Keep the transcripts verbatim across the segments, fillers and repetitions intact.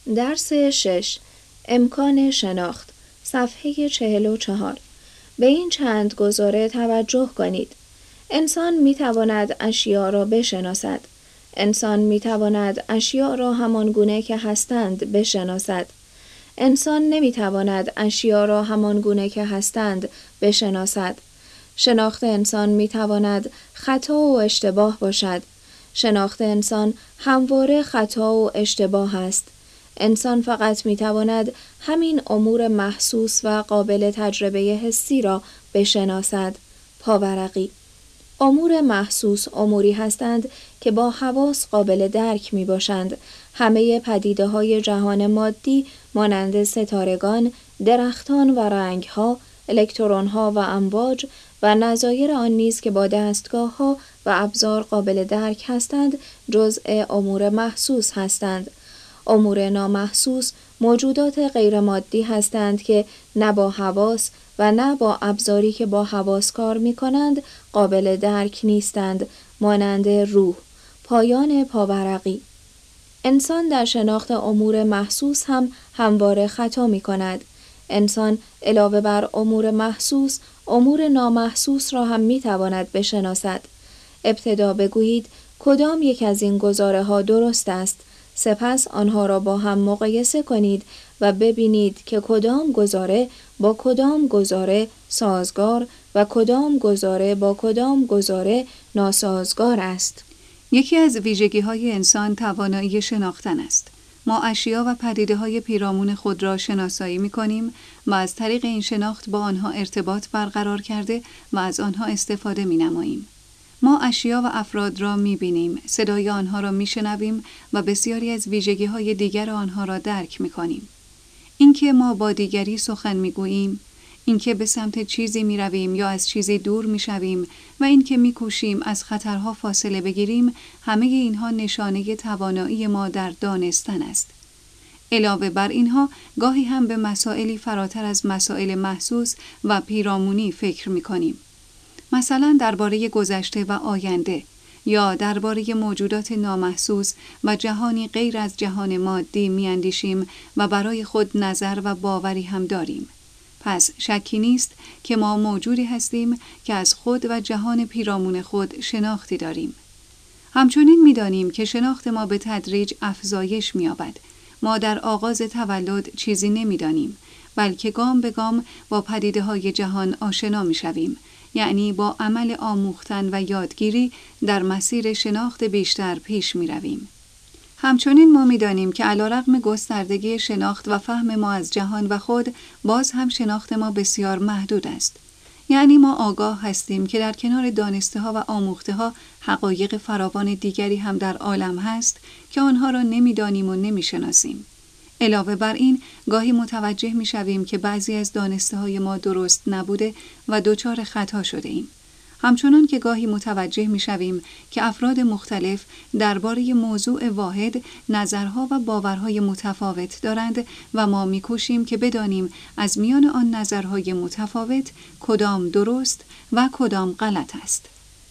درس شش، امکان شناخت، صفحه چهل و چهار. به این چند گزاره توجه کنید. انسان می تواند اشیاء را بشناسد. انسان می تواند اشیاء را همان گونه که هستند بشناسد. انسان نمی تواند اشیاء را همان گونه که هستند بشناسد. شناخت انسان می تواند خطا و اشتباه باشد. شناخت انسان همواره خطا و اشتباه است. انسان فقط می تواند همین امور محسوس و قابل تجربه حسی را بشناسد. پاورقی. امور محسوس اموری هستند که با حواس قابل درک می باشند. همه پدیده های جهان مادی مانند ستارگان، درختان و رنگها، الکترون ها و امواج و نظایر آن نیز که با دستگاه ها و ابزار قابل درک هستند جزء امور محسوس هستند. امور نامحسوس موجودات غیر مادی هستند که نه با حواس و نه با ابزاری که با حواس کار می کنند قابل درک نیستند، مانند روح. پایان پاورقی. انسان در شناخت امور محسوس هم همواره خطا می کند. انسان علاوه بر امور محسوس، امور نامحسوس را هم می تواند بشناسد. ابتدا بگویید کدام یک از این گزاره ها درست است، سپس آنها را با هم مقایسه کنید و ببینید که کدام گزاره با کدام گزاره سازگار و کدام گزاره با کدام گزاره ناسازگار است. یکی از ویژگی‌های انسان توانایی شناختن است. ما اشیا و پدیده‌های پیرامون خود را شناسایی می‌کنیم و از طریق این شناخت با آنها ارتباط برقرار کرده و از آنها استفاده می‌نماییم. ما اشیا و افراد را می‌بینیم، صدای آنها را می‌شنویم و بسیاری از ویژگی‌های دیگر آنها را درک می‌کنیم. اینکه ما با دیگری سخن می‌گوییم، اینکه به سمت چیزی می‌رویم یا از چیزی دور می‌شویم و اینکه می‌کوشیم از خطرها فاصله بگیریم، همه اینها نشانه توانایی ما در دانستن است. علاوه بر اینها، گاهی هم به مسائلی فراتر از مسائل محسوس و پیرامونی فکر می‌کنیم. مثلا درباره گذشته و آینده یا درباره موجودات نامحسوس و جهانی غیر از جهان مادی می‌اندیشیم و برای خود نظر و باوری هم داریم. پس شکی نیست که ما موجودی هستیم که از خود و جهان پیرامون خود شناختی داریم. همچنین می‌دانیم که شناخت ما به تدریج افزایش می‌یابد. ما در آغاز تولد چیزی نمی‌دانیم، بلکه گام به گام با پدیده‌های جهان آشنا می‌شویم. یعنی با عمل آموختن و یادگیری در مسیر شناخت بیشتر پیش می رویم. همچنین ما می دانیم که علیرغم گستردگی شناخت و فهم ما از جهان و خود، باز هم شناخت ما بسیار محدود است. یعنی ما آگاه هستیم که در کنار دانسته ها و آموخته ها حقایق فراوان دیگری هم در عالم هست که آنها را نمی دانیم و نمی شناسیم. علاوه بر این، گاهی متوجه می شویم که بعضی از دانسته های ما درست نبوده و دچار خطا شده ایم. همچنان که گاهی متوجه می شویم که افراد مختلف درباره موضوع واحد نظرها و باورهای متفاوت دارند و ما می کوشیم که بدانیم از میان آن نظرهای متفاوت کدام درست و کدام غلط است.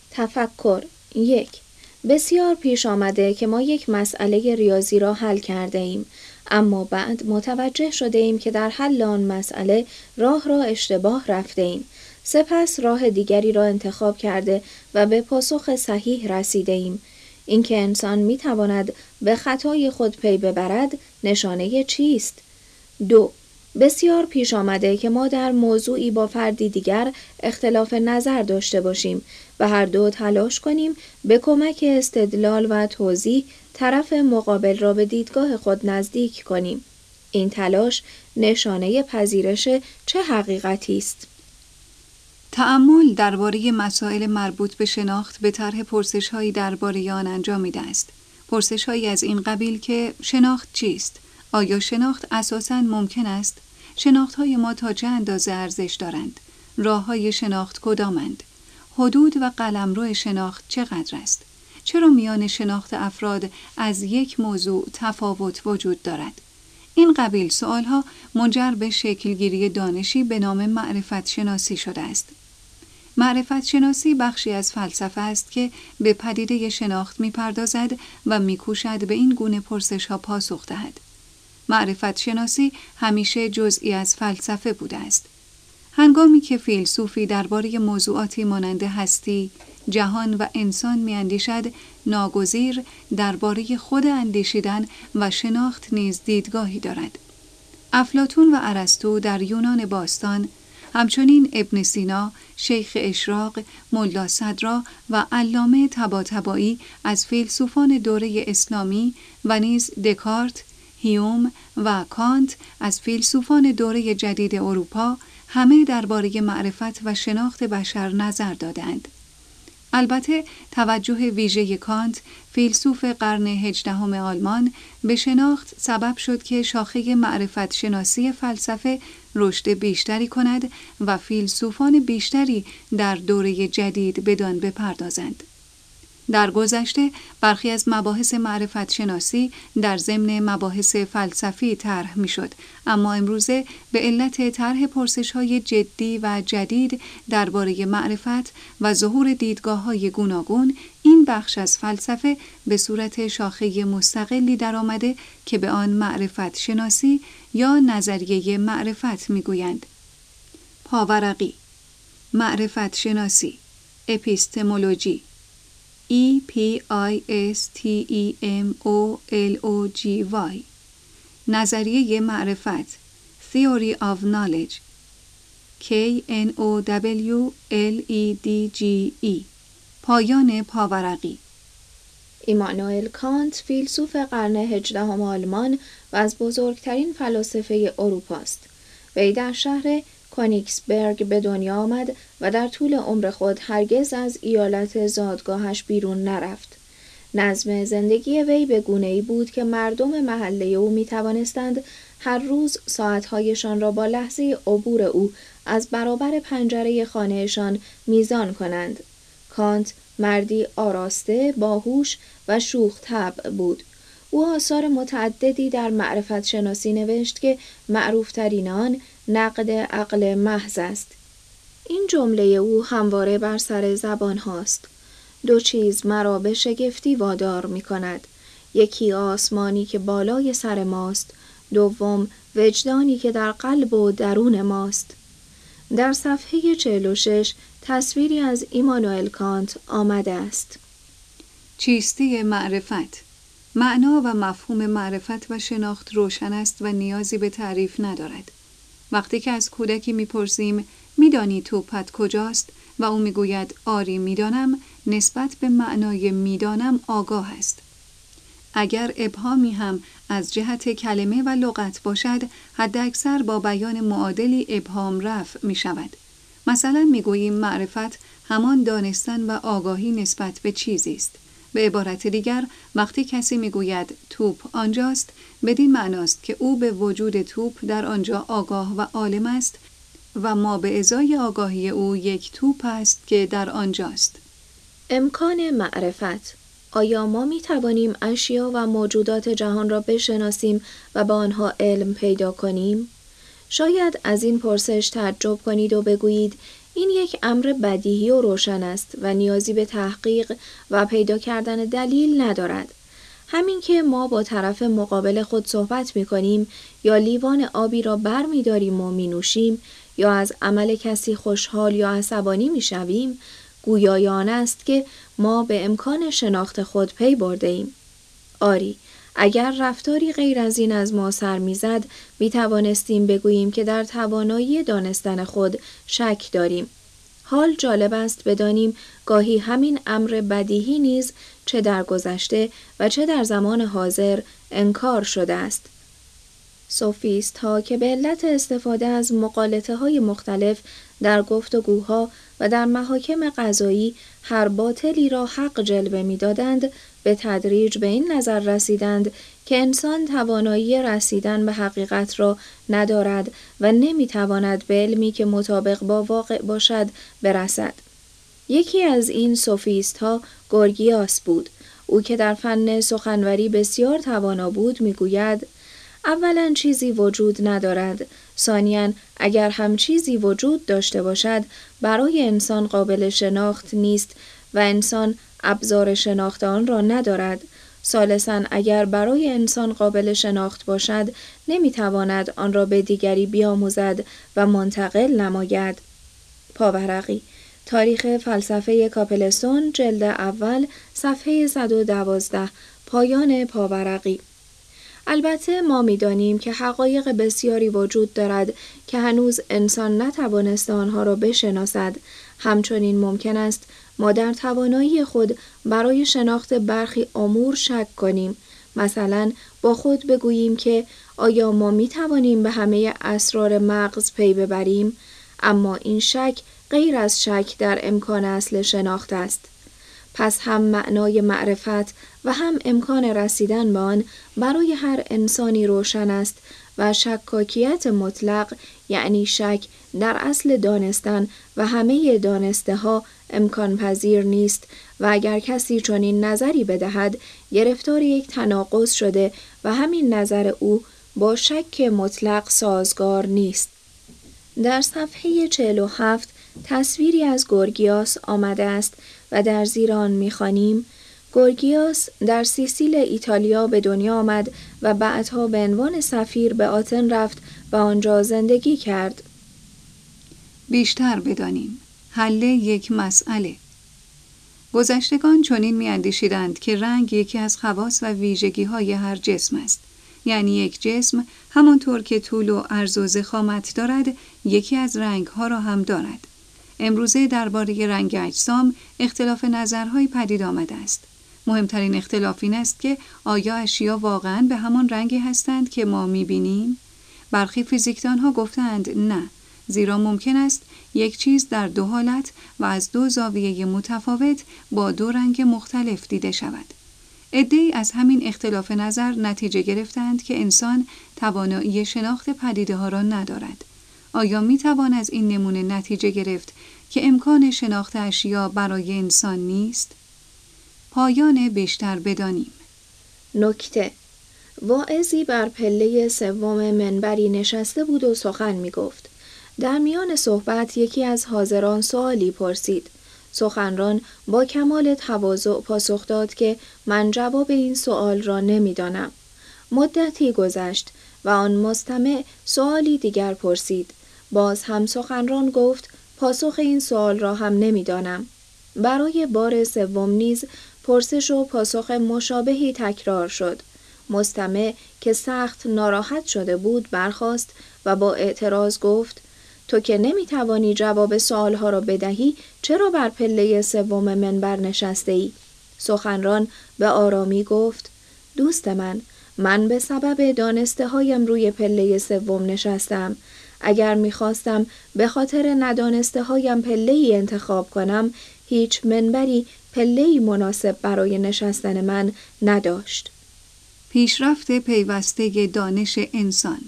تفکر. یک. بسیار پیش آمده که ما یک مسئله ریاضی را حل کرده ایم، اما بعد متوجه شده ایم که در حل آن مسئله راه را اشتباه رفته ایم. سپس راه دیگری را انتخاب کرده و به پاسخ صحیح رسیده ایم. اینکه انسان می تواند به خطای خود پی ببرد نشانه چیست؟ دو. بسیار پیش آمده که ما در موضوعی با فردی دیگر اختلاف نظر داشته باشیم و هر دو تلاش کنیم به کمک استدلال و توضیح طرف مقابل را به دیدگاه خود نزدیک کنیم. این تلاش نشانه پذیرش چه حقیقتی است؟ تأمل درباره مسائل مربوط به شناخت به طرح پرسش‌هایی درباره آن انجامیده است. پرسش‌هایی از این قبیل که شناخت چیست؟ آیا شناخت اساساً ممکن است؟ شناخت‌های ما تا چه اندازه ارزش دارند؟ راه‌های شناخت کدامند؟ حدود و قلمرو شناخت چقدر است؟ چرا میان شناخت افراد از یک موضوع تفاوت وجود دارد؟ این قبیل سؤالها منجر به شکلگیری دانشی به نام معرفت شناسی شده است. معرفت شناسی بخشی از فلسفه است که به پدیده شناخت می‌پردازد و می‌کوشد به این گونه پرسش‌ها پاسخ دهد. معرفت شناسی همیشه جزئی از فلسفه بوده است. هنگامی که فیلسوفی درباره موضوعاتی مانند هستی، جهان و انسان می‌اندیشد، ناگزیر درباره خود اندیشیدن و شناخت نیز دیدگاهی دارد. افلاطون و ارسطو در یونان باستان، همچنین ابن سینا، شیخ اشراق، ملا صدرا و علامه طباطبایی از فیلسوفان دوره اسلامی و نیز دکارت، هیوم و کانت از فیلسوفان دوره جدید اروپا همه درباره معرفت و شناخت بشر نظر دادند. البته توجه ویژه کانت، فیلسوف قرن هجدهم آلمان، به شناخت سبب شد که شاخه معرفت شناسی فلسفه رشد بیشتری کند و فیلسوفان بیشتری در دوره جدید بدان بپردازند. در گذشته برخی از مباحث معرفت شناسی در ضمن مباحث فلسفی طرح میشد، اما امروزه به علت طرح پرسش‌های جدی و جدید درباره معرفت و ظهور دیدگاه‌های گوناگون، این بخش از فلسفه به صورت شاخه مستقلی درآمده که به آن معرفت شناسی یا نظریه معرفت میگویند. پاورقی، معرفت شناسی، اپیستمولوژی، E P I S T E M O L O G Y، نظریه معرفت، Theory of Knowledge، K N O W L E D G E، پایان پاورقی. ایمانوئل کانت فیلسوف قرن هجدهم آلمان و از بزرگترین فلاسفه اروپا است. وی در شهر کونیکسبرگ به دنیا آمد و در طول عمر خود هرگز از ایالت زادگاهش بیرون نرفت. نظم زندگی وی به گونه‌ای بود که مردم محله او می توانستند هر روز ساعتهایشان را با لحظه عبور او از برابر پنجره خانهشان میزان کنند. کانت مردی آراسته، باهوش و شوخ طبع بود. او آثار متعددی در معرفت شناسی نوشت که معروفترین آن نقد عقل محض است. این جمله او همواره بر سر زبان هاست. دو چیز مرا به شگفتی وادار می کند. یکی آسمانی که بالای سر ماست، دوم وجدانی که در قلب و درون ماست. در صفحه چهل و شش تصویری از ایمانوئل کانت آمده است. چیستی معرفت؟ معنا و مفهوم معرفت و شناخت روشن است و نیازی به تعریف ندارد. وقتی که از کودکی میپرسیم میدانی توپت کجاست و او میگوید آری میدانم، نسبت به معنای میدانم آگاه است. اگر ابهامی هم از جهت کلمه و لغت باشد، حداکثر با بیان معادلی ابهام رفع می شود. مثلا میگوییم معرفت همان دانستن و آگاهی نسبت به چیزی است. به عبارت دیگر، وقتی کسی میگوید توپ آنجاست، بدین معناست که او به وجود توپ در آنجا آگاه و عالم است و ما به ازای آگاهی او یک توپ است که در آنجاست. امکان معرفت. آیا ما می توانیم اشیا و موجودات جهان را بشناسیم و با آنها علم پیدا کنیم؟ شاید از این پرسش تعجب کنید و بگویید این یک امر بدیهی و روشن است و نیازی به تحقیق و پیدا کردن دلیل ندارد. همین که ما با طرف مقابل خود صحبت می کنیم یا لیوان آبی را بر می داریم و می نوشیم یا از عمل کسی خوشحال یا عصبانی می شویم، گویای آن است که ما به امکان شناخت خود پی برده ایم. آری، اگر رفتاری غیر از این از ما سر می‌زد، می توانستیم بگوییم که در توانایی دانستن خود شک داریم. حال جالب است بدانیم گاهی همین امر بدیهی نیز چه در گذشته و چه در زمان حاضر انکار شده است. سوفیست ها که به علت استفاده از مغالطه های مختلف در گفتگوها و در محاکم قضایی هر باطلی را حق جلوه می دادند، به تدریج به این نظر رسیدند که انسان توانایی رسیدن به حقیقت را ندارد و نمی تواند به علمی که مطابق با واقع باشد برسد. یکی از این سوفیست ها گورگیاس بود. او که در فن سخنوری بسیار توانا بود می گوید: اولاً چیزی وجود ندارد، ثانیاً اگر هم چیزی وجود داشته باشد برای انسان قابل شناخت نیست و انسان ابزار شناخت آن را ندارد، ثالثاً اگر برای انسان قابل شناخت باشد نمیتواند آن را به دیگری بیاموزد و منتقل نماید. پاورقی، تاریخ فلسفه کاپلستون، جلد اول، صفحه صد و دوازده، پایان پاورقی. البته ما می‌دانیم که حقایق بسیاری وجود دارد که هنوز انسان نتوانسته آنها را بشناسد. همچنین ممکن است ما در توانایی خود برای شناخت برخی امور شک کنیم. مثلا با خود بگوییم که آیا ما می‌توانیم به همه اسرار مغز پی ببریم؟ اما این شک غیر از شک در امکان اصل شناخت است. پس هم معنای معرفت و هم امکان رسیدن به آن برای هر انسانی روشن است و شکاکیت مطلق یعنی شک در اصل دانستن و همه دانسته ها امکان پذیر نیست و اگر کسی چنین نظری بدهد گرفتار یک تناقض شده و همین نظر او با شک مطلق سازگار نیست. در صفحه چهل و هفت تصویری از گورگیاس آمده است و در زیر آن می‌خوانیم: گورگیاس در سیسیل ایتالیا به دنیا آمد و بعدها به عنوان سفیر به آتن رفت و آنجا زندگی کرد. بیشتر بدانیم. حل یک مسئله. گذشتگان چنین می‌اندیشیدند که رنگ یکی از خواص و ویژگی‌های هر جسم است. یعنی یک جسم همانطور که طول و عرض و ضخامت دارد، یکی از رنگ‌ها را هم دارد. امروزه درباره رنگ اجسام اختلاف نظرهایی پدید آمده است. مهمترین اختلاف این است که آیا اشیا واقعاً به همان رنگی هستند که ما می‌بینیم؟ برخی فیزیکدان‌ها گفتند نه، زیرا ممکن است یک چیز در دو حالت و از دو زاویه متفاوت با دو رنگ مختلف دیده شود. عده‌ای از همین اختلاف نظر نتیجه گرفتند که انسان توانایی شناخت پدیده‌ها را ندارد. آیا می‌توان از این نمونه نتیجه گرفت که امکان شناخت اشیا برای انسان نیست؟ پایان بیشتر بدانیم. نکته: واعظی بر پله سوم منبری نشسته بود و سخن می‌گفت. در میان صحبت یکی از حاضران سوالی پرسید. سخنران با کمال تواضع پاسخ داد که من جواب این سوال را نمی‌دانم. مدتی گذشت و آن مستمع سوالی دیگر پرسید. باز هم سخنران گفت پاسخ این سوال را هم نمی‌دانم. برای بار سوم نیز پرسش و پاسخ مشابهی تکرار شد. مستمع که سخت ناراحت شده بود برخاست و با اعتراض گفت تو که نمی‌توانی جواب سوالها را بدهی چرا بر پله سوم منبر نشسته ای؟ سخنران به آرامی گفت دوست من، من به سبب دانسته هایم روی پله سوم نشستم. اگر می‌خواستم به خاطر ندانسته هایم پله‌ای انتخاب کنم، هیچ منبری پله‌ای مناسب برای نشستن من نداشت. پیشرفت پیوسته دانش انسان.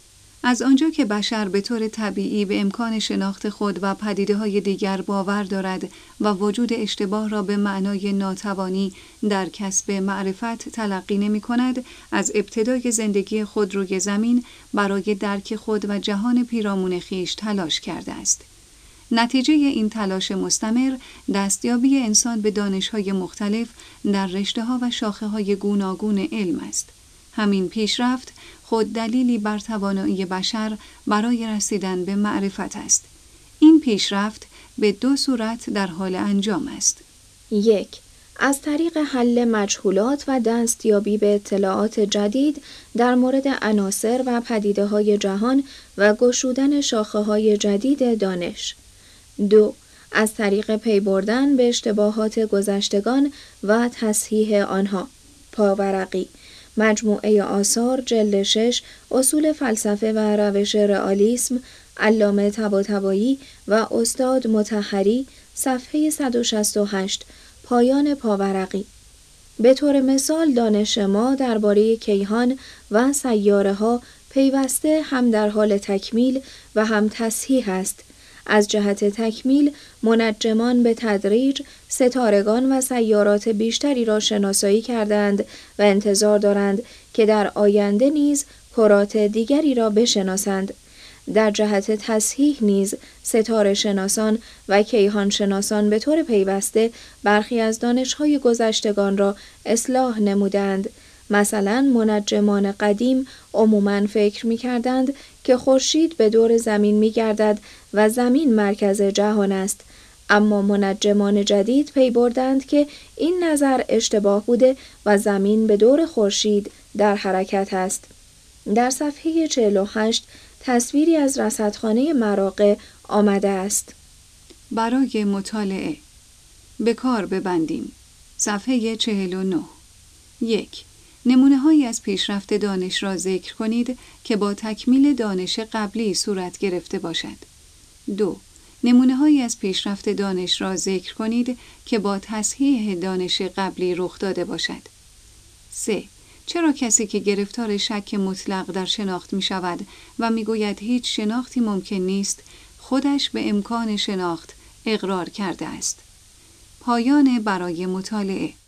از آنجا که بشر به طور طبیعی به امکان شناخت خود و پدیده‌های دیگر باور دارد و وجود اشتباه را به معنای ناتوانی در کسب معرفت تلقی نمی‌کند، از ابتدای زندگی خود روی زمین برای درک خود و جهان پیرامون خویش تلاش کرده است. نتیجه این تلاش مستمر دستیابی انسان به دانش‌های مختلف در رشته‌ها و شاخه‌های گوناگون علم است. همین پیشرفت خود دلیلی بر توانایی بشر برای رسیدن به معرفت است. این پیشرفت به دو صورت در حال انجام است. یک، از طریق حل مجهولات و دستیابی به اطلاعات جدید در مورد عناصر و پدیده‌های جهان و گشودن شاخه‌های جدید دانش. دو، از طریق پی بردن به اشتباهات گذشتگان و تصحیح آنها. پاورقی، مجموعه آثار، جلد شش، اصول فلسفه و روش رئالیسم، علامه طباطبایی و استاد مطهری، صفحه صد و شصت و هشت، پایان پاورقی. به طور مثال دانش ما درباره کیهان و سیاره ها پیوسته هم در حال تکمیل و هم تصحیح است. از جهت تکمیل منجمان به تدریج ستارگان و سیارات بیشتری را شناسایی کردند و انتظار دارند که در آینده نیز کرات دیگری را بشناسند. در جهت تصحیح نیز ستاره شناسان و کیهان شناسان به طور پیوسته برخی از دانش‌های گذشتگان را اصلاح نمودند. مثلا منجمان قدیم عموماً فکر می‌کردند که خورشید به دور زمین می‌گردد و زمین مرکز جهان است، اما منجمان جدید پی بردند که این نظر اشتباه بوده و زمین به دور خورشید در حرکت است. در صفحه چهل و هشت تصویری از رصدخانه مراغه آمده است. برای مطالعه به کار ببندیم. صفحه چهل و نه. یک. نمونه‌هایی از پیشرفت دانش را ذکر کنید که با تکمیل دانش قبلی صورت گرفته باشد. دو. نمونه‌هایی از پیشرفت دانش را ذکر کنید که با تصحیح دانش قبلی رخ داده باشد. سه. چرا کسی که گرفتار شک مطلق در شناخت می شود و می گوید هیچ شناختی ممکن نیست، خودش به امکان شناخت اقرار کرده است. پایان برای مطالعه.